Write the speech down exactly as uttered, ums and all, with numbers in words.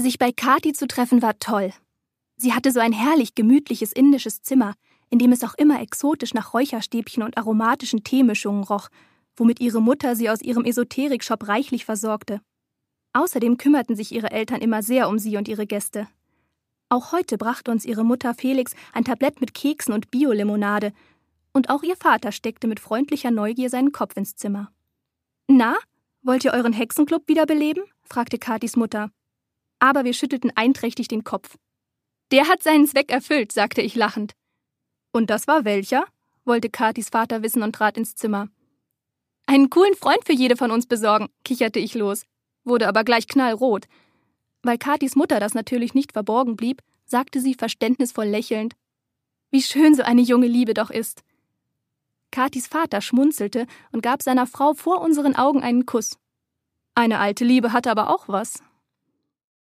Sich bei Kathi zu treffen war toll. Sie hatte so ein herrlich gemütliches indisches Zimmer, in dem es auch immer exotisch nach Räucherstäbchen und aromatischen Teemischungen roch, womit ihre Mutter sie aus ihrem Esoterik-Shop reichlich versorgte. Außerdem kümmerten sich ihre Eltern immer sehr um sie und ihre Gäste. Auch heute brachte uns ihre Mutter Felix ein Tablett mit Keksen und Bio-Limonade, und auch ihr Vater steckte mit freundlicher Neugier seinen Kopf ins Zimmer. »Na, wollt ihr euren Hexenclub wiederbeleben?« fragte Kathis Mutter. Aber wir schüttelten einträchtig den Kopf. »Der hat seinen Zweck erfüllt«, sagte ich lachend. »Und das war welcher?« wollte Kathis Vater wissen und trat ins Zimmer. »Einen coolen Freund für jede von uns besorgen«, kicherte ich los, wurde aber gleich knallrot. Weil Kathis Mutter das natürlich nicht verborgen blieb, sagte sie verständnisvoll lächelnd: »Wie schön so eine junge Liebe doch ist.« Kathis Vater schmunzelte und gab seiner Frau vor unseren Augen einen Kuss. Eine alte Liebe hatte aber auch was.